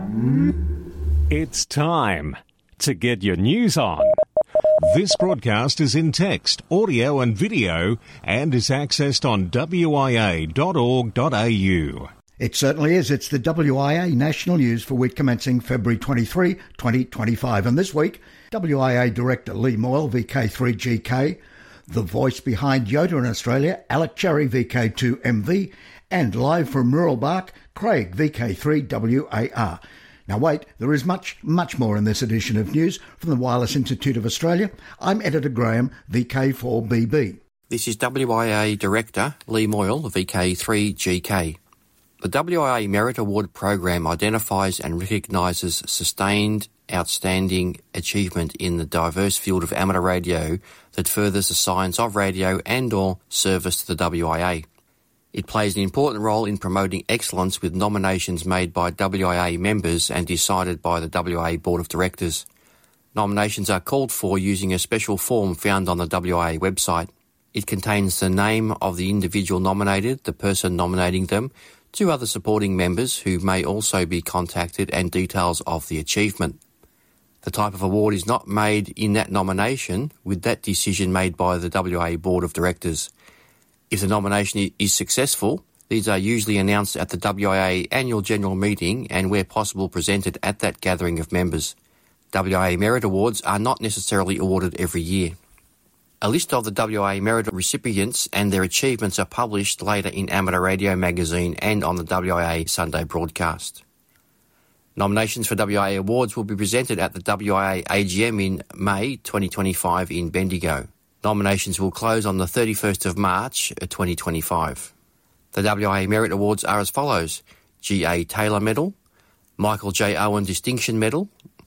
It's time to get your news on. This broadcast is in text, audio and video and is accessed on wia.org.au. It certainly is. It's the WIA National News for week commencing February 23, 2025. And this week, WIA Director Lee Moyle, VK3GK, the voice behind Yoda in Australia, Alec Cherry, VK2MV, and live from Rural Bark, Craig, VK3WAR. Now wait, there is much more in this edition of news from the Wireless Institute of Australia. I'm Editor Graham, VK4BB. This is WIA Director Lee Moyle, VK3GK. The WIA Merit Award program identifies and recognises sustained, outstanding achievement in the diverse field of amateur radio that furthers the science of radio and/or service to the WIA. It plays an important role in promoting excellence with nominations made by WIA members and decided by the WIA Board of Directors. Nominations are called for using a special form found on the WIA website. It contains the name of the individual nominated, the person nominating them, two other supporting members who may also be contacted, and details of the achievement. The type of award is not made in that nomination, with that decision made by the WIA Board of Directors. If the nomination is successful, these are usually announced at the WIA Annual General Meeting and, where possible, presented at that gathering of members. WIA Merit Awards are not necessarily awarded every year. A list of the WIA Merit recipients and their achievements are published later in Amateur Radio magazine and on the WIA Sunday broadcast. Nominations for WIA Awards will be presented at the WIA AGM in May 2025 in Bendigo. Nominations will close on the 31st of March 2025. The WIA Merit Awards are as follows: G.A. Taylor Medal, Michael J. Owen Distinction Medal,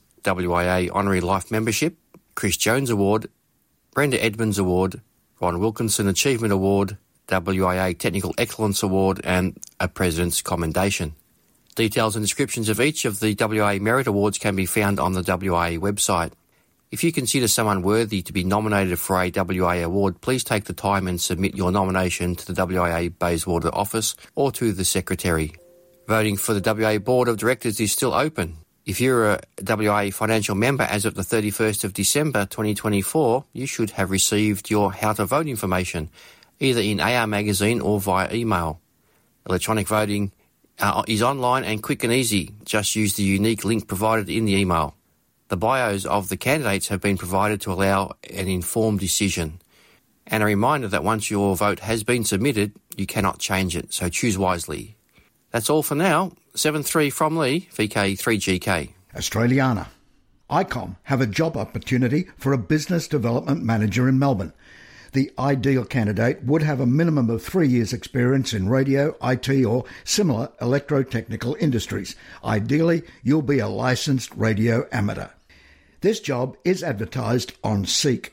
WIA Honorary Life Membership, Chris Jones Award, Brenda Edmonds Award, Ron Wilkinson Achievement Award, WIA Technical Excellence Award, and a President's Commendation. Details and descriptions of each of the WIA Merit Awards can be found on the WIA website. If you consider someone worthy to be nominated for a WIA award, please take the time and submit your nomination to the WIA Bayswater office or to the Secretary. Voting for the WIA Board of Directors is still open. If you're a WIA financial member as of the 31st of December 2024, you should have received your how to vote information, either in AR Magazine or via email. Electronic voting is online and quick and easy. Just use the unique link provided in the email. The bios of the candidates have been provided to allow an informed decision. And a reminder that once your vote has been submitted, you cannot change it, so choose wisely. That's all for now. 7-3 from Lee, VK3GK. Australiana. ICOM have a job opportunity for a business development manager in Melbourne. The ideal candidate would have a minimum of 3 years' experience in radio, IT or similar electrotechnical industries. Ideally, you'll be a licensed radio amateur. This job is advertised on Seek.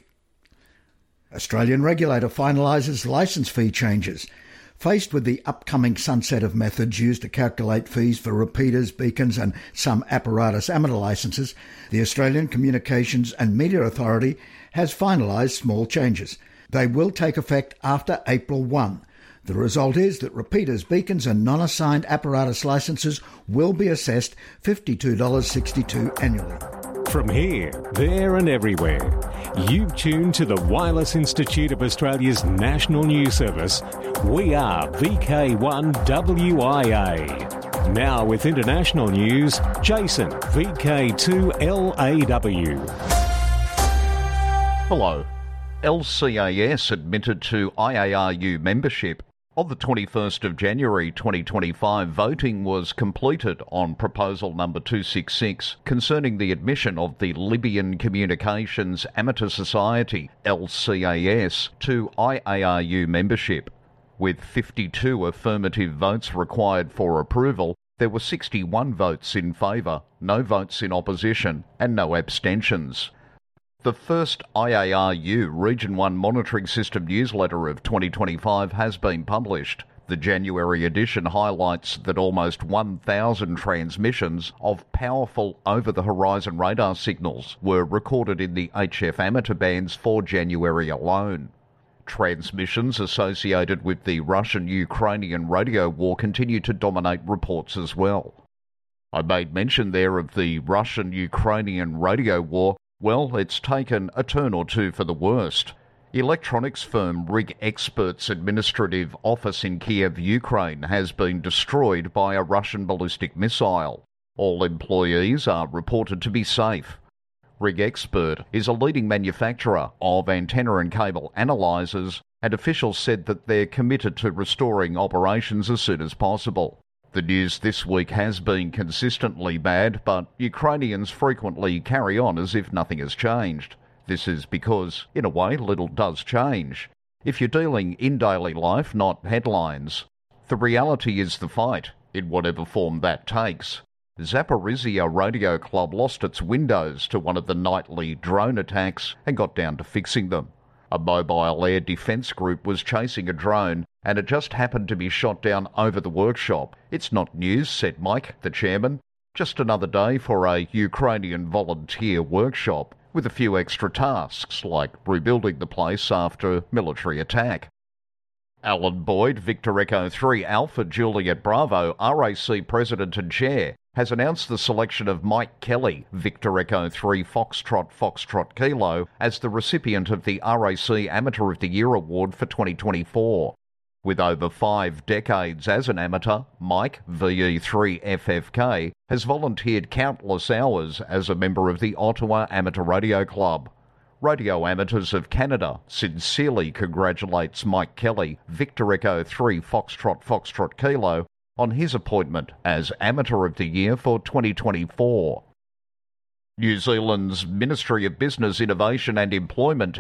Australian regulator finalises licence fee changes. Faced with the upcoming sunset of methods used to calculate fees for repeaters, beacons and some apparatus amateur licences, the Australian Communications and Media Authority has finalised small changes. They will take effect after April 1. The result is that repeaters, beacons and non-assigned apparatus licences will be assessed $52.62 annually. From here, there and everywhere, you've tuned to the Wireless Institute of Australia's National News Service. We are VK1WIA. Now with international news, Jason, VK2LAW. Hello. LCAS admitted to IARU membership. On the 21st of January 2025, voting was completed on proposal number 266 concerning the admission of the Libyan Communications Amateur Society, LCAS, to IARU membership. With 52 affirmative votes required for approval, there were 61 votes in favour, no votes in opposition and no abstentions. The first IARU Region 1 Monitoring System newsletter of 2025 has been published. The January edition highlights that almost 1,000 transmissions of powerful over-the-horizon radar signals were recorded in the HF amateur bands for January alone. Transmissions associated with the Russian-Ukrainian radio war continue to dominate reports as well. I made mention there of the Russian-Ukrainian radio war. Well, it's taken a turn or two for the worst. Electronics firm Rig Expert's administrative office in Kiev, Ukraine, has been destroyed by a Russian ballistic missile. All employees are reported to be safe. Rig Expert is a leading manufacturer of antenna and cable analyzers, and officials said that they're committed to restoring operations as soon as possible. The news this week has been consistently bad, but Ukrainians frequently carry on as if nothing has changed. This is because, in a way, little does change. If you're dealing in daily life, not headlines. The reality is the fight, in whatever form that takes. Zaporizhia Radio Club lost its windows to one of the nightly drone attacks and got down to fixing them. A mobile air defence group was chasing a drone and it just happened to be shot down over the workshop. It's not news, said Mike, the chairman. Just another day for a Ukrainian volunteer workshop, with a few extra tasks like rebuilding the place after military attack. Alan Boyd, Victor Echo 3 Alpha Juliet Bravo, RAC President and Chair, has announced the selection of Mike Kelly, Victor Echo 3 Foxtrot Kilo, as the recipient of the RAC Amateur of the Year Award for 2024. With over 5 decades as an amateur, Mike, VE3FFK, has volunteered countless hours as a member of the Ottawa Amateur Radio Club. Radio Amateurs of Canada sincerely congratulates Mike Kelly, Victor Echo 3 Foxtrot Kilo, on his appointment as Amateur of the Year for 2024. New Zealand's Ministry of Business, Innovation and Employment,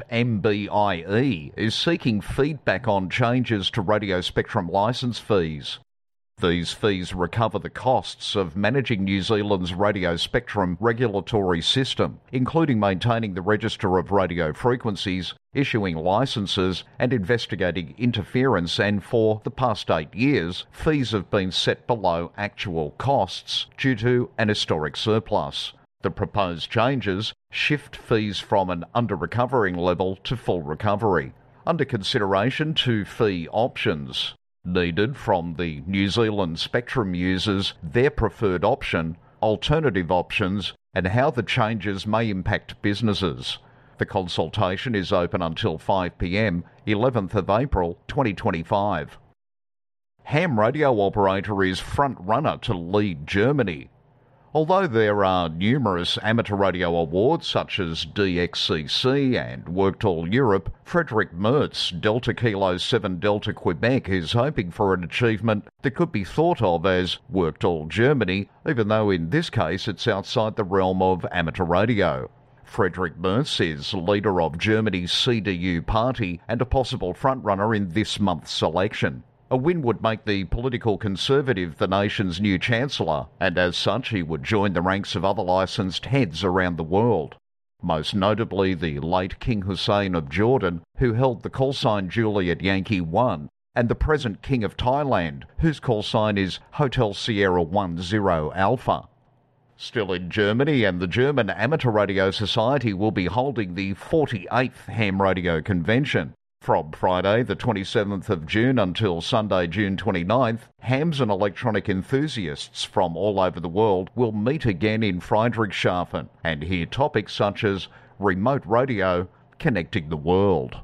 MBIE, is seeking feedback on changes to radio spectrum licence fees. These fees recover the costs of managing New Zealand's radio spectrum regulatory system, including maintaining the register of radio frequencies, issuing licences and investigating interference, and for the past 8 years, fees have been set below actual costs due to an historic surplus. The proposed changes shift fees from an under-recovering level to full recovery. Under consideration, 2 fee options needed from the New Zealand spectrum users, their preferred option, alternative options, and how the changes may impact businesses. The consultation is open until 5 p.m, 11th of April 2025. Ham radio operator is front runner to lead Germany. Although there are numerous amateur radio awards such as DXCC and Worked All Europe, Frederick Mertz, Delta Kilo 7 Delta Quebec, is hoping for an achievement that could be thought of as Worked All Germany, even though in this case it's outside the realm of amateur radio. Frederick Mertz is leader of Germany's CDU party and a possible frontrunner in this month's election. A win would make the political conservative the nation's new chancellor, and as such he would join the ranks of other licensed heads around the world. Most notably the late King Hussein of Jordan, who held the callsign Juliet Yankee 1, and the present King of Thailand, whose callsign is Hotel Sierra 10 Alpha. Still in Germany, and the German Amateur Radio Society will be holding the 48th Ham Radio Convention. From Friday the 27th of June until Sunday June 29th, hams and electronic enthusiasts from all over the world will meet again in Friedrichshafen and hear topics such as remote radio, connecting the world.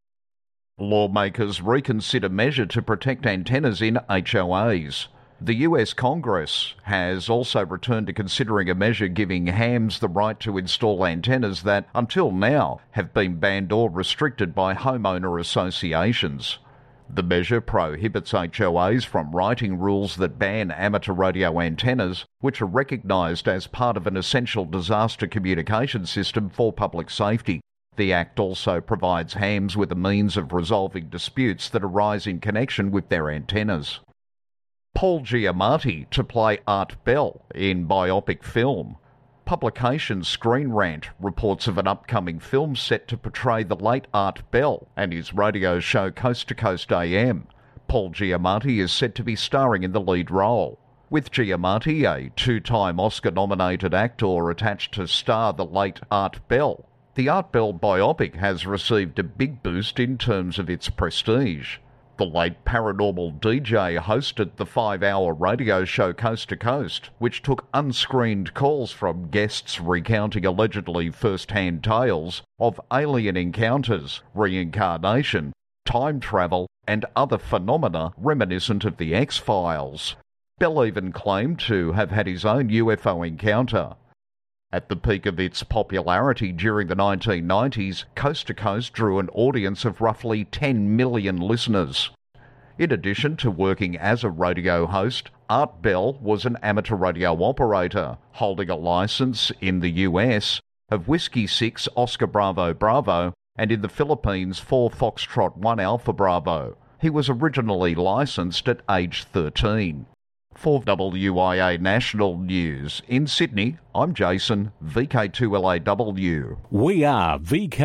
Lawmakers reconsider measure to protect antennas in HOAs. The US Congress has also returned to considering a measure giving hams the right to install antennas that, until now, have been banned or restricted by homeowner associations. The measure prohibits HOAs from writing rules that ban amateur radio antennas, which are recognised as part of an essential disaster communication system for public safety. The Act also provides hams with a means of resolving disputes that arise in connection with their antennas. Paul Giamatti to play Art Bell in biopic film. Publication Screen Rant reports of an upcoming film set to portray the late Art Bell and his radio show Coast to Coast AM. Paul Giamatti is said to be starring in the lead role. With Giamatti, a 2-time Oscar-nominated actor, attached to star the late Art Bell, the Art Bell biopic has received a big boost in terms of its prestige. The late paranormal DJ hosted the 5-hour radio show Coast to Coast, which took unscreened calls from guests recounting allegedly first-hand tales of alien encounters, reincarnation, time travel, and other phenomena reminiscent of the X-Files. Bell even claimed to have had his own UFO encounter. At the peak of its popularity during the 1990s, Coast to Coast drew an audience of roughly 10 million listeners. In addition to working as a radio host, Art Bell was an amateur radio operator, holding a license in the US of Whiskey 6 Oscar Bravo Bravo and in the Philippines for Foxtrot 1 Alpha Bravo. He was originally licensed at age 13. For WIA National News in Sydney, I'm Jason, VK2LAW. We are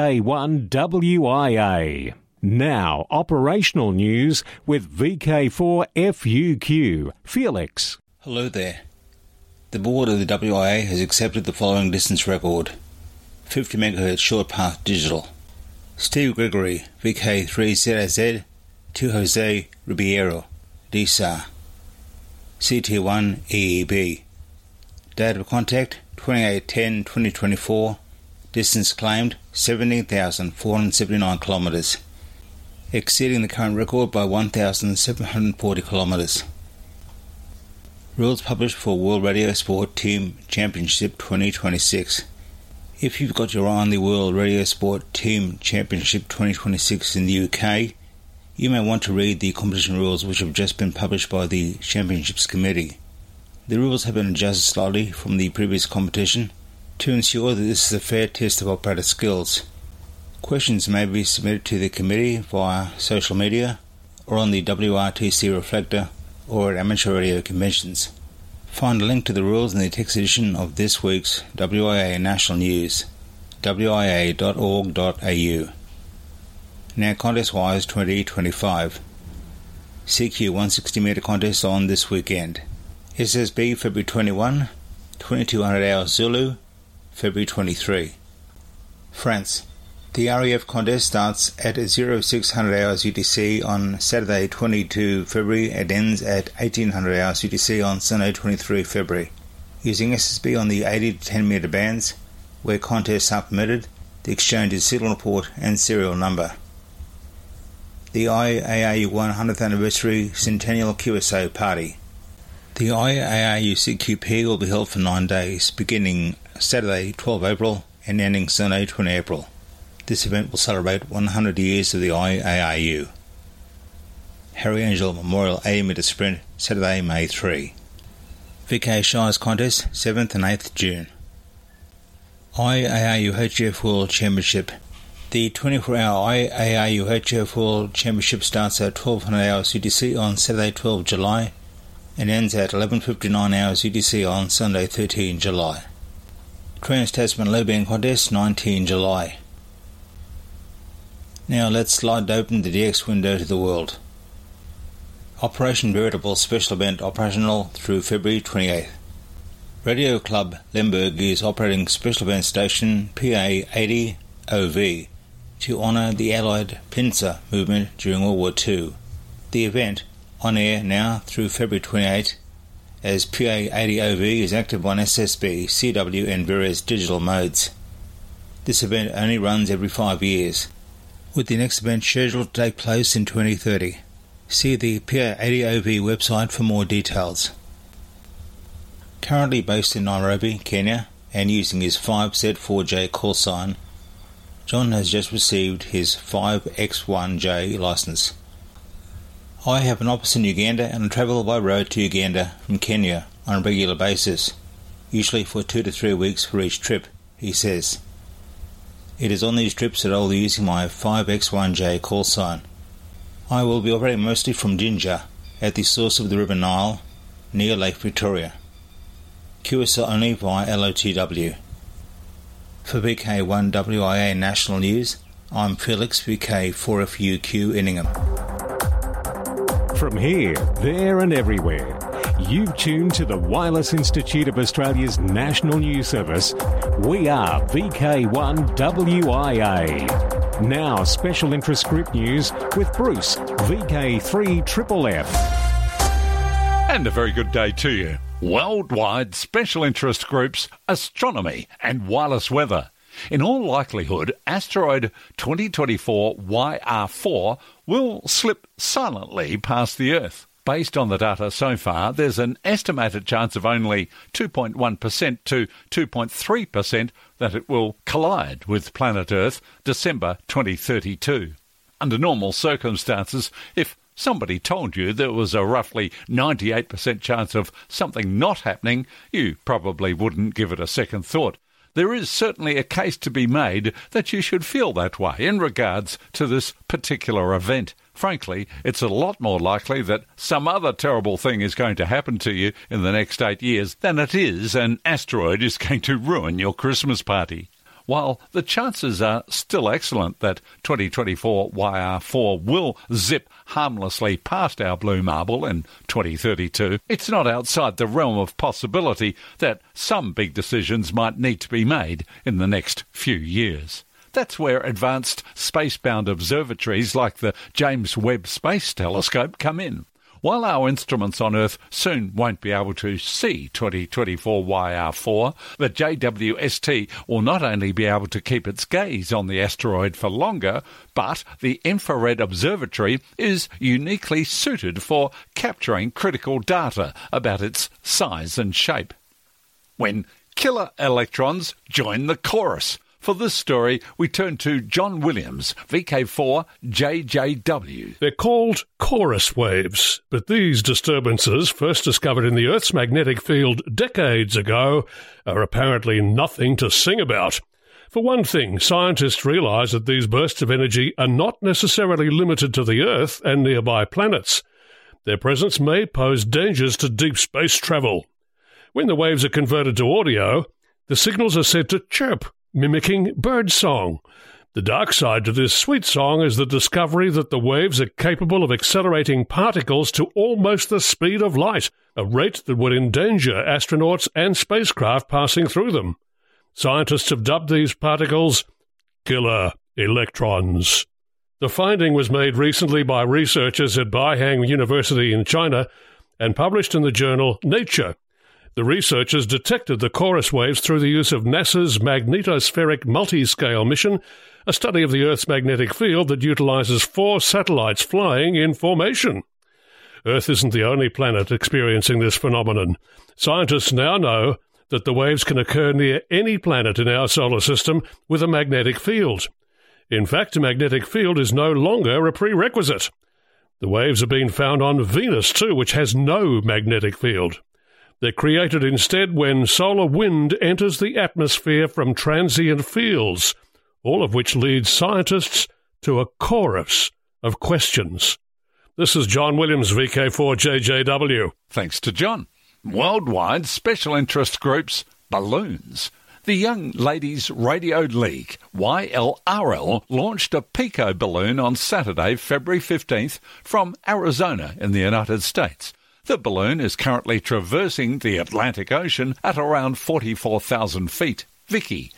VK1WIA. Now, operational news with VK4FUQ. Felix. Hello there. The board of the WIA has accepted the following distance record. 50 MHz short path digital. Steve Gregory, VK3ZZ, to Jose Ribeiro, DSAR. CT1 EEB. Date of contact 28/10/2024. Distance claimed 17,479 kilometres, exceeding the current record by 1,740 kilometres. Rules published for World Radio Sport Team Championship 2026. If you've got your eye on the World Radio Sport Team Championship 2026 in the UK, you may want to read the competition rules which have just been published by the Championships Committee. The rules have been adjusted slightly from the previous competition to ensure that this is a fair test of operator skills. Questions may be submitted to the committee via social media or on the WRTC Reflector or at amateur radio conventions. Find a link to the rules in the text edition of this week's WIA National News, wia.org.au. Now contest-wise 2025. CQ 160 metre contest on this weekend. SSB February 21, 2200 hours Zulu, February 23. France. The RAF contest starts at 0600 hours UTC on Saturday 22 February and ends at 1800 hours UTC on Sunday 23 February. Using SSB on the 80 to 10 metre bands, where contests are permitted, the exchange is serial report and serial number. The IARU 100th Anniversary Centennial QSO Party. The IARU CQP will be held for 9 days, beginning Saturday 12 April and ending Sunday 20 April. This event will celebrate 100 years of the IARU. Harry Angel Memorial 80 metre sprint, Saturday, May 3. VK Shires Contest, 7th and 8th June. IARU HF World Championship. The 24-hour IARU HF World Championship starts at 1200 hours UTC on Saturday 12 July and ends at 11:59 hours UTC on Sunday 13 July. Trans-Tasman Low-Band Contest, 19 July. Now let's slide open the DX window to the world. Operation Veritable Special Event operational through February 28th. Radio Club Lemberg is operating Special Event Station PA-80OV to honour the Allied pincer movement during World War II. The event, on air now through February 28, as PA-80OV is active on SSB, CW and various digital modes. This event only runs every 5 years, with the next event scheduled to take place in 2030. See the PA-80OV website for more details. Currently based in Nairobi, Kenya, and using his 5Z4J call sign, John has just received his 5X1J licence. I have an office in Uganda and I travel by road to Uganda from Kenya on a regular basis, usually for 2 to 3 weeks for each trip, he says. It is on these trips that I will be using my 5X1J call sign. I will be operating mostly from Jinja, at the source of the River Nile, near Lake Victoria. QSL only via LOTW. For VK1WIA National News, I'm Felix, VK4FUQ Inningham. From here, there and everywhere, you've tuned to the Wireless Institute of Australia's National News Service. We are VK1WIA. Now, special interest group news with Bruce, VK3FFF. And a very good day to you. Worldwide special interest groups, astronomy and wireless weather. In all likelihood, asteroid 2024 YR4 will slip silently past the Earth. Based on the data so far, there's an estimated chance of only 2.1% to 2.3% that it will collide with planet Earth December 2032. Under normal circumstances, if somebody told you there was a roughly 98% chance of something not happening, you probably wouldn't give it a second thought. There is certainly a case to be made that you should feel that way in regards to this particular event. Frankly, it's a lot more likely that some other terrible thing is going to happen to you in the next 8 years than it is an asteroid is going to ruin your Christmas party. While the chances are still excellent that 2024 YR4 will zip harmlessly past our blue marble in 2032, it's not outside the realm of possibility that some big decisions might need to be made in the next few years. That's where advanced space-bound observatories like the James Webb Space Telescope come in. While our instruments on Earth soon won't be able to see 2024 YR4, the JWST will not only be able to keep its gaze on the asteroid for longer, but the infrared observatory is uniquely suited for capturing critical data about its size and shape. When killer electrons join the chorus. For this story, we turn to John Williams, VK4JJW. They're called chorus waves, but these disturbances, first discovered in the Earth's magnetic field decades ago, are apparently nothing to sing about. For one thing, scientists realise that these bursts of energy are not necessarily limited to the Earth and nearby planets. Their presence may pose dangers to deep space travel. When the waves are converted to audio, the signals are said to chirp, mimicking birdsong. The dark side to this sweet song is the discovery that the waves are capable of accelerating particles to almost the speed of light, a rate that would endanger astronauts and spacecraft passing through them. Scientists have dubbed these particles killer electrons. The finding was made recently by researchers at Beihang University in China and published in the journal Nature. The researchers detected the chorus waves through the use of NASA's Magnetospheric Multiscale mission, a study of the Earth's magnetic field that utilizes 4 satellites flying in formation. Earth isn't the only planet experiencing this phenomenon. Scientists now know that the waves can occur near any planet in our solar system with a magnetic field. In fact, a magnetic field is no longer a prerequisite. The waves have been found on Venus too, which has no magnetic field. They're created instead when solar wind enters the atmosphere from transient fields, all of which leads scientists to a chorus of questions. This is John Williams, VK4JJW. Thanks to John. Worldwide special interest groups, balloons. The Young Ladies Radio League, YLRL, launched a Pico balloon on Saturday, February 15th, from Arizona in the United States. The balloon is currently traversing the Atlantic Ocean at around 44,000 feet. Vicky,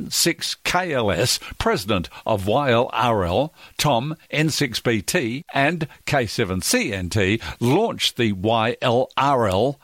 N6KLS, president of YLRL, Tom, N6BT, and K7CNT, launched the YLRL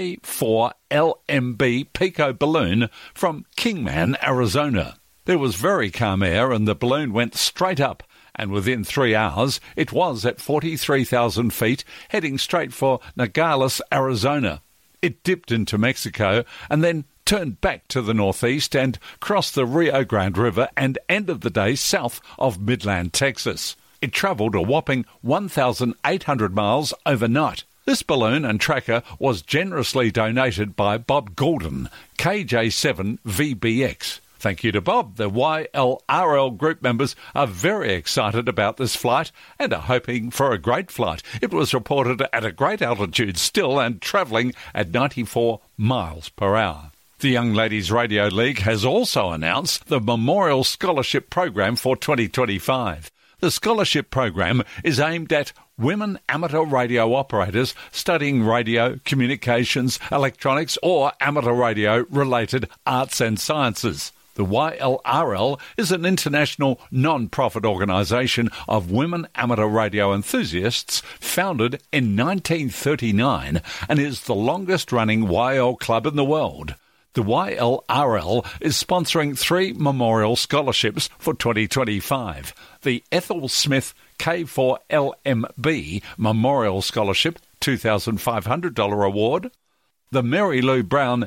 K4LMB Pico balloon from Kingman, Arizona. There was very calm air and the balloon went straight up, and within 3 hours it was at 43,000 feet, heading straight for Nogales, Arizona. It dipped into Mexico and then turned back to the northeast and crossed the Rio Grande River and ended the day south of Midland, Texas. It travelled a whopping 1,800 miles overnight. This balloon and tracker was generously donated by Bob Gordon, KJ7VBX. Thank you to Bob. The YLRL group members are very excited about this flight and are hoping for a great flight. It was reported at a great altitude still and travelling at 94 miles per hour. The Young Ladies Radio League has also announced the Memorial Scholarship Program for 2025. The scholarship program is aimed at women amateur radio operators studying radio, communications, electronics or amateur radio-related arts and sciences. The YLRL is an international non-profit organisation of women amateur radio enthusiasts founded in 1939 and is the longest-running YL club in the world. The YLRL is sponsoring 3 memorial scholarships for 2025. The Ethel Smith K4LMB Memorial Scholarship, $2,500 award. The Mary Lou Brown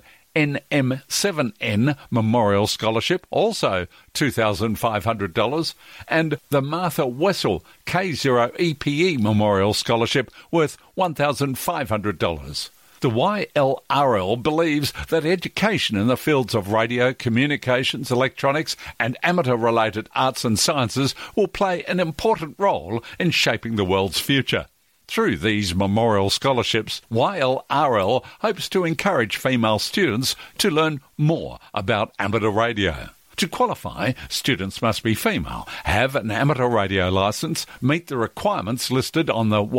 NM7N Memorial Scholarship, also $2,500, and the Martha Wessel K0EPE Memorial Scholarship worth $1,500. The YLRL believes that education in the fields of radio, communications, electronics and amateur-related arts and sciences will play an important role in shaping the world's future. Through these memorial scholarships, YLRL hopes to encourage female students to learn more about amateur radio. To qualify, students must be female, have an amateur radio licence, meet the requirements listed on the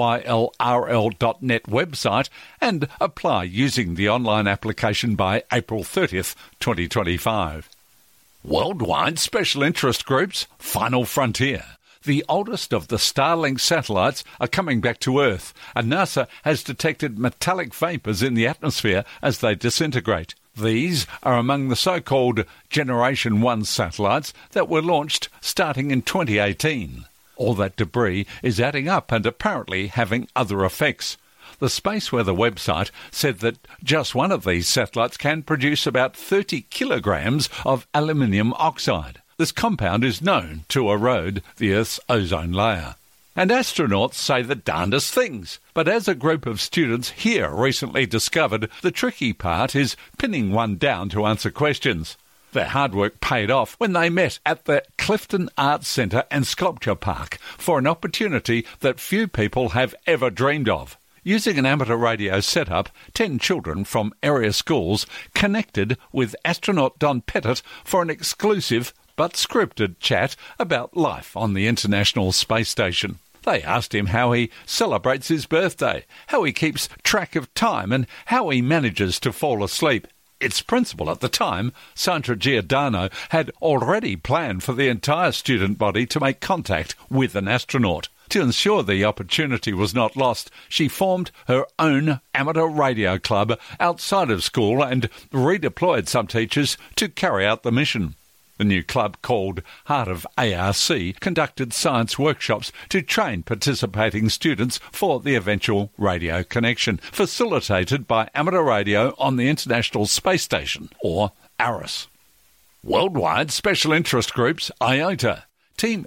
ylrl.net website and apply using the online application by April 30th, 2025. Worldwide Special Interest Groups, Final Frontier. The oldest of the Starlink satellites are coming back to Earth, and NASA has detected metallic vapours in the atmosphere as they disintegrate. These are among the so-called Generation 1 satellites that were launched starting in 2018. All that debris is adding up and apparently having other effects. The Space Weather website said that just one of these satellites can produce about 30 kilograms of aluminium oxide. This compound is known to erode the Earth's ozone layer. And astronauts say the darndest things. But as a group of students here recently discovered, the tricky part is pinning one down to answer questions. Their hard work paid off when they met at the Clifton Arts Centre and Sculpture Park for an opportunity that few people have ever dreamed of. Using an amateur radio setup, 10 children from area schools connected with astronaut Don Pettit for an exclusive but scripted chat about life on the International Space Station. They asked him how he celebrates his birthday, how he keeps track of time and how he manages to fall asleep. Its principal at the time, Sandra Giordano, had already planned for the entire student body to make contact with an astronaut. To ensure the opportunity was not lost, she formed her own amateur radio club outside of school and redeployed some teachers to carry out the mission. The new club, called Heart of ARC, conducted science workshops to train participating students for the eventual radio connection, facilitated by Amateur Radio on the International Space Station, or ARIS. Worldwide Special Interest Groups, IOTA. Team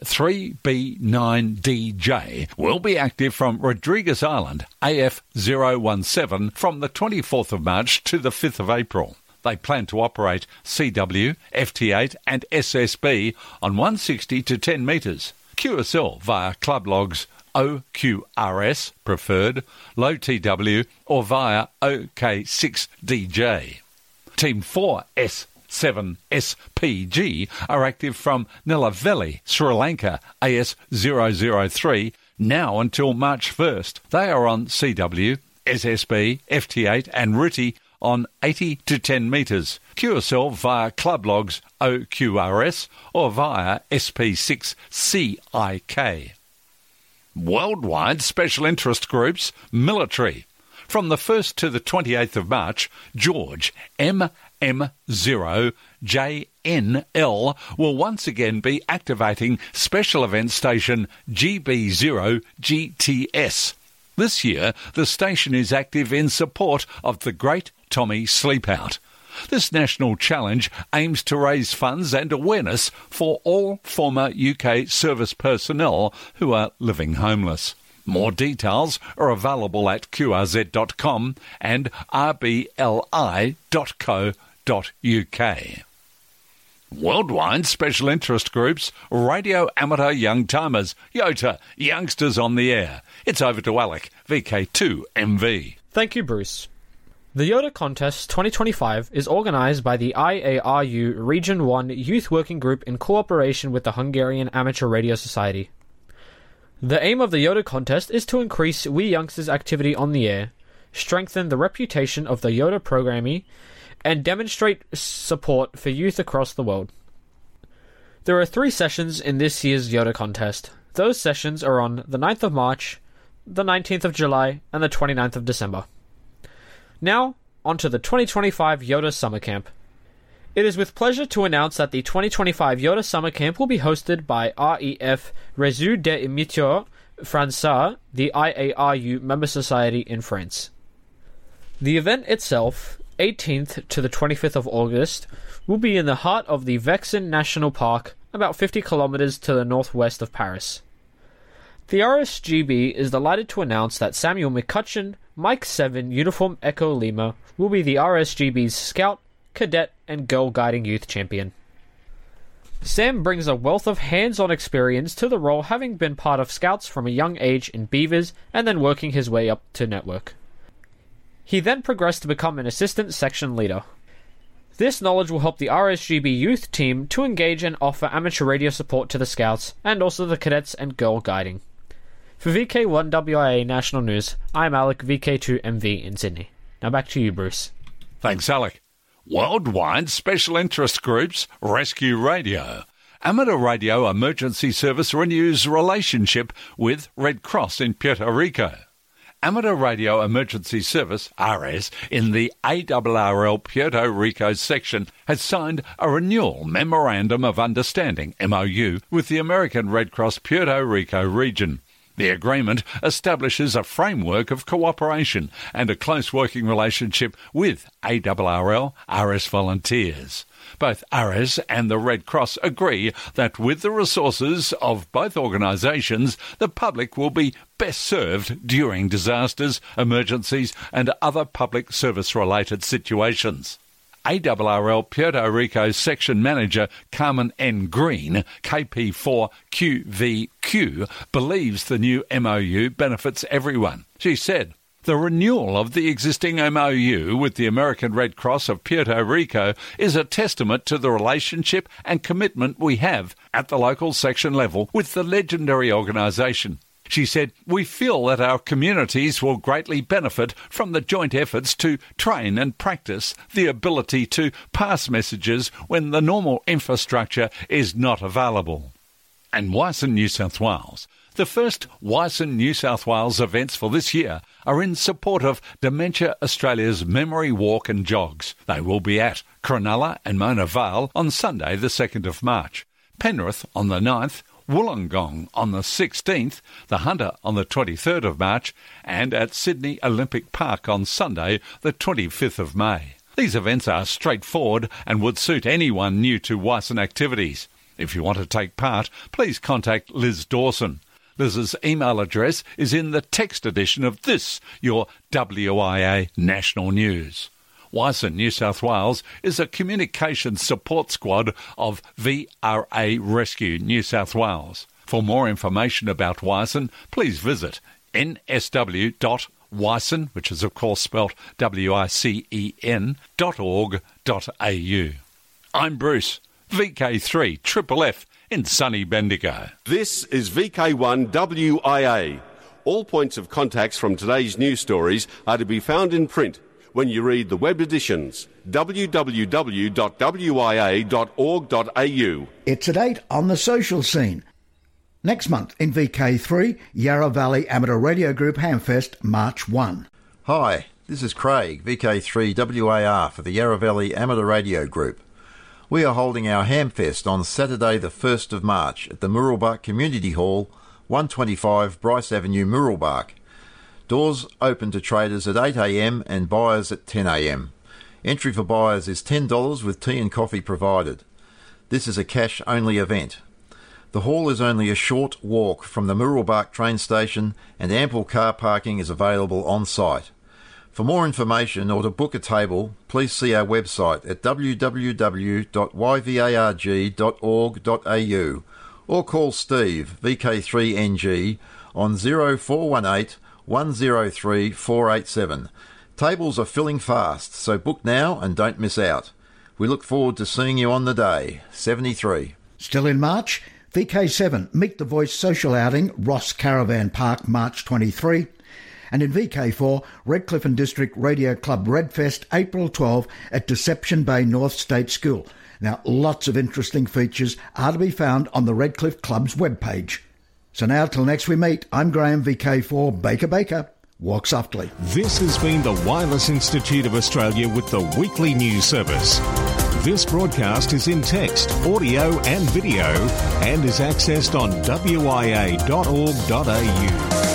3B9DJ will be active from Rodriguez Island, AF017, from the 24th of March to the 5th of April. They plan to operate CW, FT8 and SSB on 160 to 10 metres. QSL via club logs OQRS preferred, low TW or via OK6DJ. Team 4S7SPG are active from Nillaveli, Sri Lanka, AS003, now until March 1st. They are on CW, SSB, FT8 and RITI on 80 to 10 metres. QSL via club logs OQRS or via SP6CIK. Worldwide Special Interest Groups, Military. From the 1st to the 28th of March, George MM0JNL will once again be activating Special Event Station GB0GTS. This year, the station is active in support of the Great Tommy Sleepout. This national challenge aims to raise funds and awareness for all former UK service personnel who are living homeless. More details are available at qrz.com and rbli.co.uk. Worldwide Special Interest Groups, Radio Amateur Young Timers, YOTA, Youngsters on the Air. It's over to Alec, VK2MV. Thank you, Bruce. The YOTA Contest 2025 is organised by the IARU Region 1 Youth Working Group in cooperation with the Hungarian Amateur Radio Society. The aim of the YOTA Contest is to increase We Youngsters' activity on the air, strengthen the reputation of the YOTA programming, and demonstrate support for youth across the world. There are 3 sessions in this year's Yoda contest. Those sessions are on the 9th of March, the 19th of July, and the 29th of December. Now, on to the 2025 Yoda Summer Camp. It is with pleasure to announce that the 2025 Yoda Summer Camp will be hosted by REF Réseau des Émetteurs Français, the IARU member society in France. The event itself, 18th to the 25th of August, will be in the heart of the Vexin National Park, about 50 kilometers to the northwest of Paris. The RSGB is delighted to announce that Samuel McCutcheon, Mike 7 Uniform Echo Lima, will be the RSGB's Scout, Cadet, and Girl Guiding Youth Champion. Sam brings a wealth of hands-on experience to the role, having been part of Scouts from a young age in Beavers and then working his way up to Network. He then progressed to become an assistant section leader. This knowledge will help the RSGB youth team to engage and offer amateur radio support to the Scouts and also the Cadets and Girl Guiding. For VK1WIA National News, I'm Alec, VK2MV in Sydney. Now back to you, Bruce. Thanks, Alec. Worldwide Special Interest Groups Rescue Radio. Amateur Radio Emergency Service renews relationship with Red Cross in Puerto Rico. Amateur Radio Emergency Service, ARES, in the ARRL Puerto Rico section has signed a renewal Memorandum of Understanding, MOU, with the American Red Cross Puerto Rico region. The agreement establishes a framework of cooperation and a close working relationship with ARRL ARES volunteers. Both ARES and the Red Cross agree that with the resources of both organisations, the public will be best served during disasters, emergencies and other public service-related situations. ARRL Puerto Rico Section Manager Carmen N. Green, KP4QVQ, believes the new MOU benefits everyone. She said, "The renewal of the existing MOU with the American Red Cross of Puerto Rico is a testament to the relationship and commitment we have at the local section level with the legendary organisation." She said, "We feel that our communities will greatly benefit from the joint efforts to train and practice the ability to pass messages when the normal infrastructure is not available." And WISEN New South Wales. The first WISEN New South Wales events for this year are in support of Dementia Australia's Memory Walk and Jogs. They will be at Cronulla and Mona Vale on Sunday the 2nd of March, Penrith on the 9th, Wollongong on the 16th, the Hunter on the 23rd of March, and at Sydney Olympic Park on Sunday, the 25th of May. These events are straightforward and would suit anyone new to WISEN activities. If you want to take part, please contact Liz Dawson. Liz's email address is in the text edition of this, your WIA National News. WISEN New South Wales is a communications support squad of VRA Rescue New South Wales. For more information about WISEN, please visit nsw.wisen, which is of course spelt WICEN.org.au. I'm Bruce, VK3 Triple F in sunny Bendigo. This is VK1WIA. All points of contacts from today's news stories are to be found in print when you read the web editions, www.wia.org.au. It's a date on the social scene. Next month in VK3, Yarra Valley Amateur Radio Group Hamfest, March 1. Hi, this is Craig, VK3WAR for the Yarra Valley Amateur Radio Group. We are holding our Hamfest on Saturday the 1st of March at the Mooroolbark Community Hall, 125 Bryce Avenue, Mooroolbark. Doors open to traders at 8 a.m. and buyers at 10 a.m. Entry for buyers is $10 with tea and coffee provided. This is a cash-only event. The hall is only a short walk from the Mooroolbark train station and ample car parking is available on site. For more information or to book a table, please see our website at www.yvarg.org.au or call Steve, VK3NG, on 0418 103 487. Tables are filling fast, so book now and don't miss out. We look forward to seeing you on the day. 73. Still in March, VK7 Meet the Voice social outing, Ross Caravan Park, March 23. And in VK4, Redcliffe and District Radio Club Redfest, April 12 at Deception Bay North State School. Now, lots of interesting features are to be found on the Redcliffe Club's webpage. So now, till next we meet, I'm Graham, VK4, Baker. Walk softly. This has been the Wireless Institute of Australia with the weekly news service. This broadcast is in text, audio and video and is accessed on wia.org.au.